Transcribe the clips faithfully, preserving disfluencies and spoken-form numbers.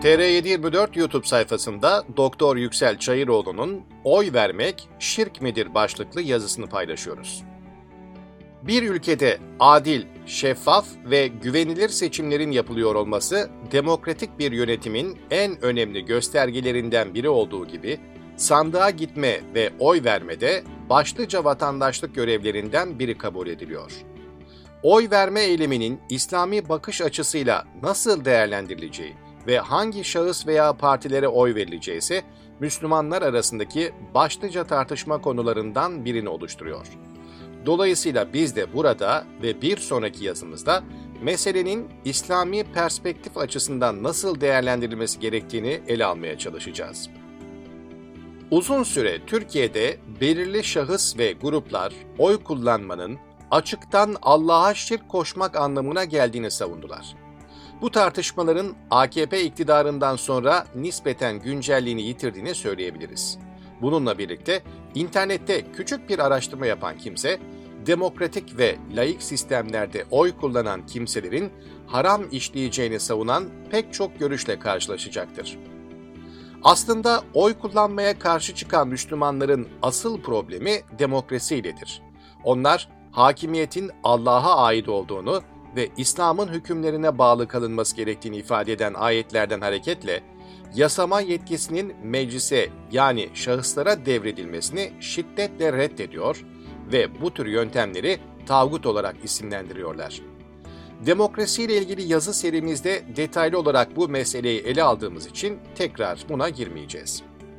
T R yedi yirmi dört YouTube sayfasında Doktor Yüksel Çayıroğlu'nun "Oy vermek şirk midir?" başlıklı yazısını paylaşıyoruz. Bir ülkede adil, şeffaf ve güvenilir seçimlerin yapılıyor olması, demokratik bir yönetimin en önemli göstergelerinden biri olduğu gibi, sandığa gitme ve oy vermede başlıca vatandaşlık görevlerinden biri kabul ediliyor. Oy verme eyleminin İslami bakış açısıyla nasıl değerlendirileceği ve hangi şahıs veya partilere oy verileceği ise Müslümanlar arasındaki başlıca tartışma konularından birini oluşturuyor. Dolayısıyla biz de burada ve bir sonraki yazımızda meselenin İslami perspektif açısından nasıl değerlendirilmesi gerektiğini ele almaya çalışacağız. Uzun süre Türkiye'de belirli şahıs ve gruplar oy kullanmanın açıktan Allah'a şirk koşmak anlamına geldiğini savundular. Bu tartışmaların A K P iktidarından sonra nispeten güncelliğini yitirdiğini söyleyebiliriz. Bununla birlikte internette küçük bir araştırma yapan kimse, demokratik ve laik sistemlerde oy kullanan kimselerin haram işleyeceğini savunan pek çok görüşle karşılaşacaktır. Aslında oy kullanmaya karşı çıkan Müslümanların asıl problemi demokrasiyledir. Onlar, hakimiyetin Allah'a ait olduğunu ve İslam'ın hükümlerine bağlı kalınması gerektiğini ifade eden ayetlerden hareketle, yasama yetkisinin meclise yani şahıslara devredilmesini şiddetle reddediyor ve bu tür yöntemleri tağut olarak isimlendiriyorlar. Demokrasiyle ilgili yazı serimizde detaylı olarak bu meseleyi ele aldığımız için tekrar buna girmeyeceğiz.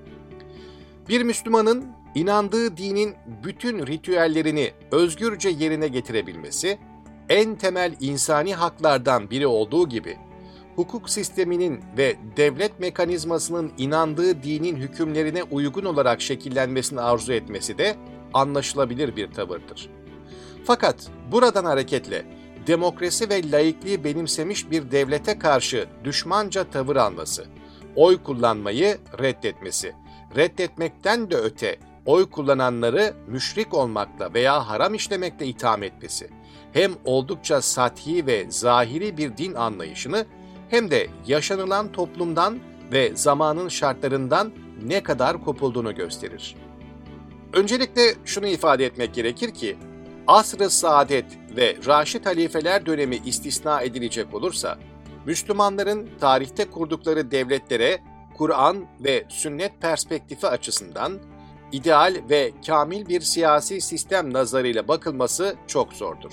Bir Müslümanın inandığı dinin bütün ritüellerini özgürce yerine getirebilmesi, en temel insani haklardan biri olduğu gibi, hukuk sisteminin ve devlet mekanizmasının inandığı dinin hükümlerine uygun olarak şekillenmesini arzu etmesi de anlaşılabilir bir tavırdır. Fakat buradan hareketle demokrasi ve laikliği benimsemiş bir devlete karşı düşmanca tavır alması, oy kullanmayı reddetmesi, reddetmekten de öte oy kullananları müşrik olmakla veya haram işlemekle itham etmesi, hem oldukça sathi ve zahiri bir din anlayışını hem de yaşanılan toplumdan ve zamanın şartlarından ne kadar kopulduğunu gösterir. Öncelikle şunu ifade etmek gerekir ki, Asr-ı Saadet ve Raşid halifeler dönemi istisna edilecek olursa, Müslümanların tarihte kurdukları devletlere Kur'an ve sünnet perspektifi açısından ideal ve kamil bir siyasi sistem nazarıyla bakılması çok zordur.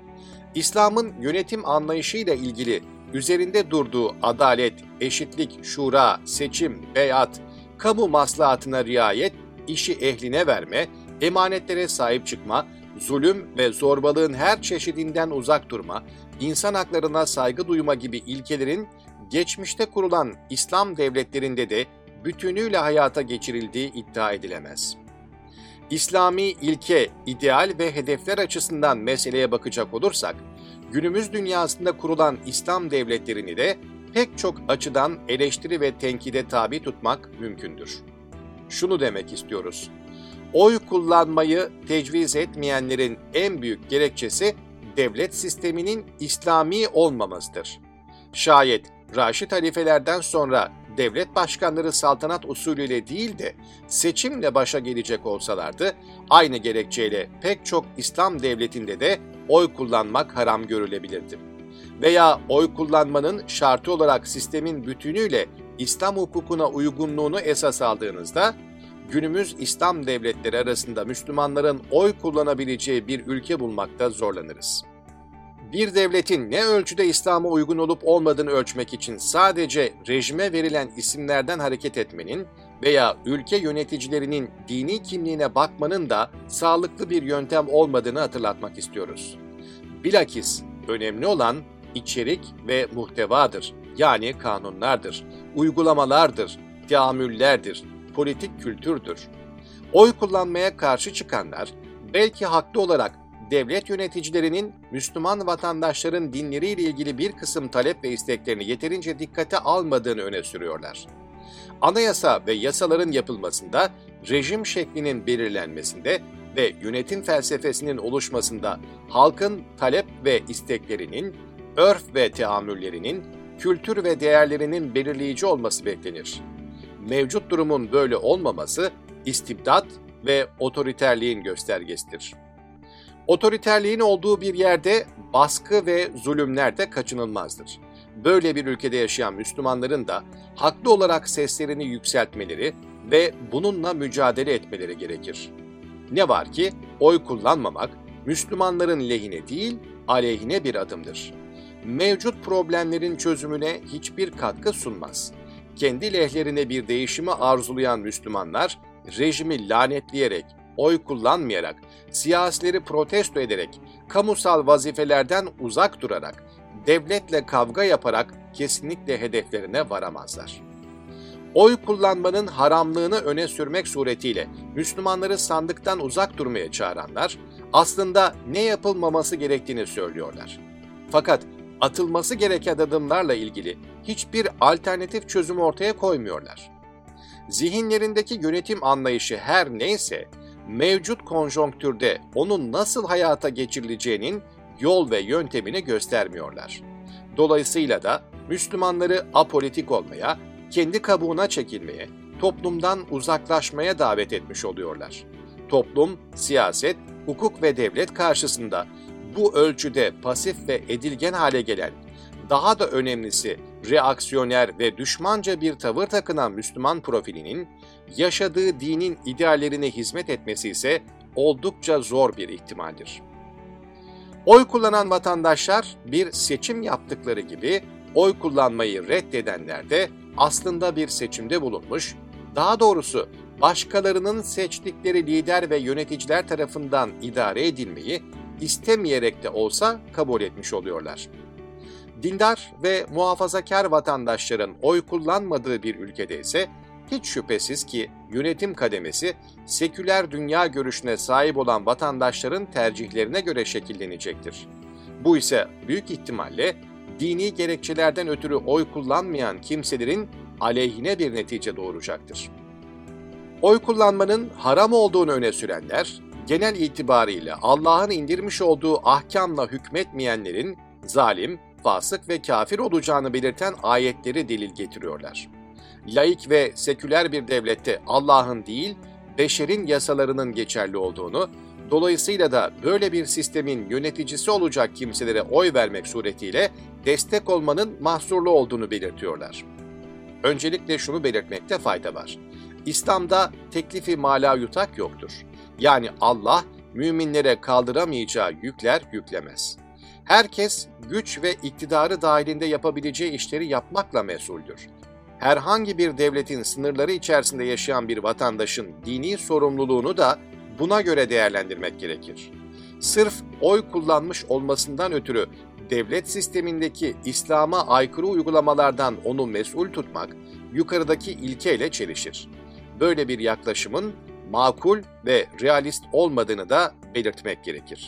İslam'ın yönetim anlayışıyla ilgili üzerinde durduğu adalet, eşitlik, şura, seçim, beyat, kamu maslahatına riayet, işi ehline verme, emanetlere sahip çıkma, zulüm ve zorbalığın her çeşidinden uzak durma, insan haklarına saygı duyma gibi ilkelerin geçmişte kurulan İslam devletlerinde de bütünüyle hayata geçirildiği iddia edilemez. İslami ilke, ideal ve hedefler açısından meseleye bakacak olursak, günümüz dünyasında kurulan İslam devletlerini de pek çok açıdan eleştiri ve tenkide tabi tutmak mümkündür. Şunu demek istiyoruz. Oy kullanmayı tecviz etmeyenlerin en büyük gerekçesi devlet sisteminin İslami olmamasıdır. Şayet Raşid halifelerden sonra devlet başkanları saltanat usulüyle değil de seçimle başa gelecek olsalardı, aynı gerekçeyle pek çok İslam devletinde de oy kullanmak haram görülebilirdi. Veya oy kullanmanın şartı olarak sistemin bütünüyle İslam hukukuna uygunluğunu esas aldığınızda, günümüz İslam devletleri arasında Müslümanların oy kullanabileceği bir ülke bulmakta zorlanırız. Bir devletin ne ölçüde İslam'a uygun olup olmadığını ölçmek için sadece rejime verilen isimlerden hareket etmenin veya ülke yöneticilerinin dini kimliğine bakmanın da sağlıklı bir yöntem olmadığını hatırlatmak istiyoruz. Bilakis önemli olan içerik ve muhtevadır, yani kanunlardır, uygulamalardır, teamüllerdir, politik kültürdür. Oy kullanmaya karşı çıkanlar, belki haklı olarak devlet yöneticilerinin Müslüman vatandaşların dinleriyle ilgili bir kısım talep ve isteklerini yeterince dikkate almadığını öne sürüyorlar. Anayasa ve yasaların yapılmasında, rejim şeklinin belirlenmesinde ve yönetim felsefesinin oluşmasında halkın talep ve isteklerinin, örf ve teamüllerinin, kültür ve değerlerinin belirleyici olması beklenir. Mevcut durumun böyle olmaması istibdat ve otoriterliğin göstergesidir. Otoriterliğin olduğu bir yerde baskı ve zulümler de kaçınılmazdır. Böyle bir ülkede yaşayan Müslümanların da haklı olarak seslerini yükseltmeleri ve bununla mücadele etmeleri gerekir. Ne var ki oy kullanmamak Müslümanların lehine değil, aleyhine bir adımdır. Mevcut problemlerin çözümüne hiçbir katkı sunmaz. Kendi lehlerine bir değişimi arzulayan Müslümanlar, rejimi lanetleyerek, oy kullanmayarak, siyasileri protesto ederek, kamusal vazifelerden uzak durarak, devletle kavga yaparak kesinlikle hedeflerine varamazlar. Oy kullanmanın haramlığını öne sürmek suretiyle Müslümanları sandıktan uzak durmaya çağıranlar, aslında ne yapılmaması gerektiğini söylüyorlar. Fakat atılması gereken adımlarla ilgili hiçbir alternatif çözüm ortaya koymuyorlar. Zihinlerindeki yönetim anlayışı her neyse, mevcut konjonktürde onun nasıl hayata geçirileceğinin yol ve yöntemini göstermiyorlar. Dolayısıyla da Müslümanları apolitik olmaya, kendi kabuğuna çekilmeye, toplumdan uzaklaşmaya davet etmiş oluyorlar. Toplum, siyaset, hukuk ve devlet karşısında bu ölçüde pasif ve edilgen hale gelen, daha da önemlisi reaksiyoner ve düşmanca bir tavır takınan Müslüman profilinin yaşadığı dinin ideallerine hizmet etmesi ise oldukça zor bir ihtimaldir. Oy kullanan vatandaşlar bir seçim yaptıkları gibi oy kullanmayı reddedenler de aslında bir seçimde bulunmuş, daha doğrusu başkalarının seçtikleri lider ve yöneticiler tarafından idare edilmeyi istemeyerek de olsa kabul etmiş oluyorlar. Dindar ve muhafazakar vatandaşların oy kullanmadığı bir ülkede ise hiç şüphesiz ki yönetim kademesi seküler dünya görüşüne sahip olan vatandaşların tercihlerine göre şekillenecektir. Bu ise büyük ihtimalle dini gerekçelerden ötürü oy kullanmayan kimselerin aleyhine bir netice doğuracaktır. Oy kullanmanın haram olduğunu öne sürenler, genel itibariyle Allah'ın indirmiş olduğu ahkamla hükmetmeyenlerin zalim, fasık ve kafir olacağını belirten ayetleri delil getiriyorlar. Laik ve seküler bir devlette Allah'ın değil, beşerin yasalarının geçerli olduğunu, dolayısıyla da böyle bir sistemin yöneticisi olacak kimselere oy vermek suretiyle destek olmanın mahsurlu olduğunu belirtiyorlar. Öncelikle şunu belirtmekte fayda var. İslam'da teklifi mala yutak yoktur. Yani Allah müminlere kaldıramayacağı yükler yüklemez. Herkes güç ve iktidarı dahilinde yapabileceği işleri yapmakla mesuldür. Herhangi bir devletin sınırları içerisinde yaşayan bir vatandaşın dini sorumluluğunu da buna göre değerlendirmek gerekir. Sırf oy kullanmış olmasından ötürü devlet sistemindeki İslam'a aykırı uygulamalardan onu mesul tutmak yukarıdaki ilkeyle çelişir. Böyle bir yaklaşımın makul ve realist olmadığını da belirtmek gerekir.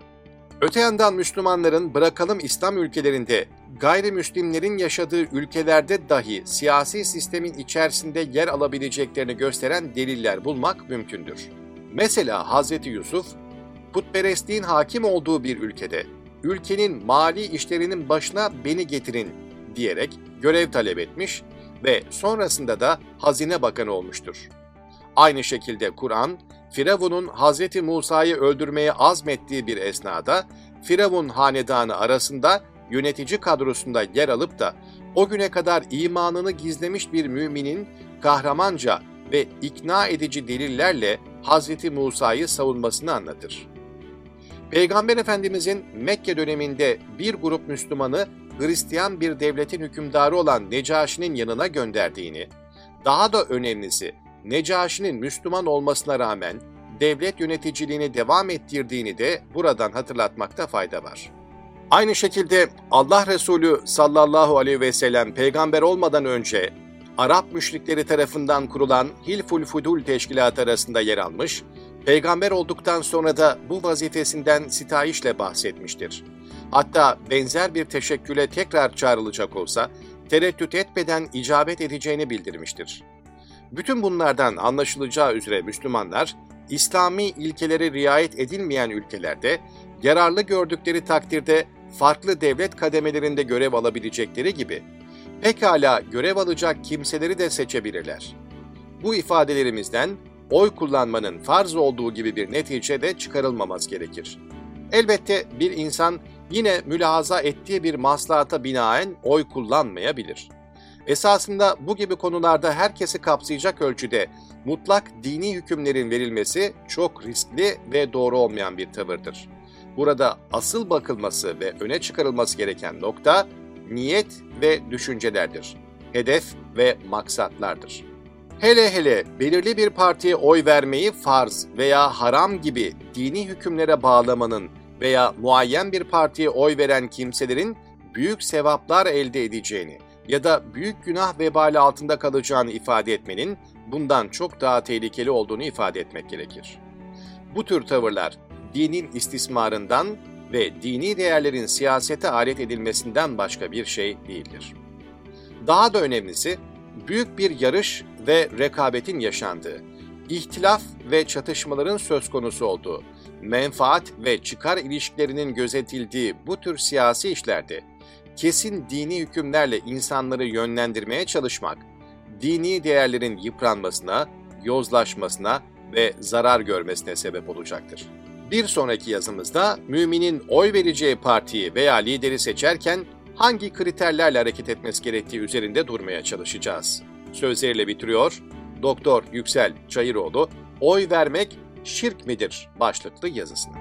Öte yandan Müslümanların bırakalım İslam ülkelerinde, gayrimüslimlerin yaşadığı ülkelerde dahi siyasi sistemin içerisinde yer alabileceklerini gösteren deliller bulmak mümkündür. Mesela Hazreti Yusuf, putperestliğin hakim olduğu bir ülkede, ülkenin mali işlerinin başına beni getirin diyerek görev talep etmiş ve sonrasında da Hazine Bakanı olmuştur. Aynı şekilde Kur'an, Firavun'un Hazreti Musa'yı öldürmeye azmettiği bir esnada, Firavun hanedanı arasında yönetici kadrosunda yer alıp da o güne kadar imanını gizlemiş bir müminin kahramanca ve ikna edici delillerle Hazreti Musa'yı savunmasını anlatır. Peygamber Efendimizin Mekke döneminde bir grup Müslümanı Hristiyan bir devletin hükümdarı olan Necaşi'nin yanına gönderdiğini, daha da önemlisi Necaşi'nin Müslüman olmasına rağmen devlet yöneticiliğini devam ettirdiğini de buradan hatırlatmakta fayda var. Aynı şekilde Allah Resulü sallallahu aleyhi ve sellem peygamber olmadan önce Arap müşrikleri tarafından kurulan Hilful Fudul Teşkilatı arasında yer almış, peygamber olduktan sonra da bu vazifesinden sitayişle bahsetmiştir. Hatta benzer bir teşekküle tekrar çağrılacak olsa tereddüt etmeden icabet edeceğini bildirmiştir. Bütün bunlardan anlaşılacağı üzere Müslümanlar, İslami ilkelere riayet edilmeyen ülkelerde, yararlı gördükleri takdirde farklı devlet kademelerinde görev alabilecekleri gibi, Pekala görev alacak kimseleri de seçebilirler. Bu ifadelerimizden oy kullanmanın farz olduğu gibi bir netice de çıkarılmaması gerekir. Elbette bir insan yine mülahaza ettiği bir maslahata binaen oy kullanmayabilir. Esasında bu gibi konularda herkesi kapsayacak ölçüde mutlak dini hükümlerin verilmesi çok riskli ve doğru olmayan bir tavırdır. Burada asıl bakılması ve öne çıkarılması gereken nokta niyet ve düşüncelerdir. Hedef ve maksatlardır. Hele hele belirli bir partiye oy vermeyi farz veya haram gibi dini hükümlere bağlamanın veya muayyen bir partiye oy veren kimselerin büyük sevaplar elde edeceğini ya da büyük günah vebali altında kalacağını ifade etmenin bundan çok daha tehlikeli olduğunu ifade etmek gerekir. Bu tür tavırlar dinin istismarından ve dini değerlerin siyasete alet edilmesinden başka bir şey değildir. Daha da önemlisi, büyük bir yarış ve rekabetin yaşandığı, ihtilaf ve çatışmaların söz konusu olduğu, menfaat ve çıkar ilişkilerinin gözetildiği bu tür siyasi işlerde kesin dini hükümlerle insanları yönlendirmeye çalışmak, dini değerlerin yıpranmasına, yozlaşmasına ve zarar görmesine sebep olacaktır. Bir sonraki yazımızda müminin oy vereceği partiyi veya lideri seçerken hangi kriterlerle hareket etmesi gerektiği üzerinde durmaya çalışacağız. Sözleriyle bitiriyor Doktor Yüksel Çayıroğlu, Oy Vermek Şirk midir başlıklı yazısını.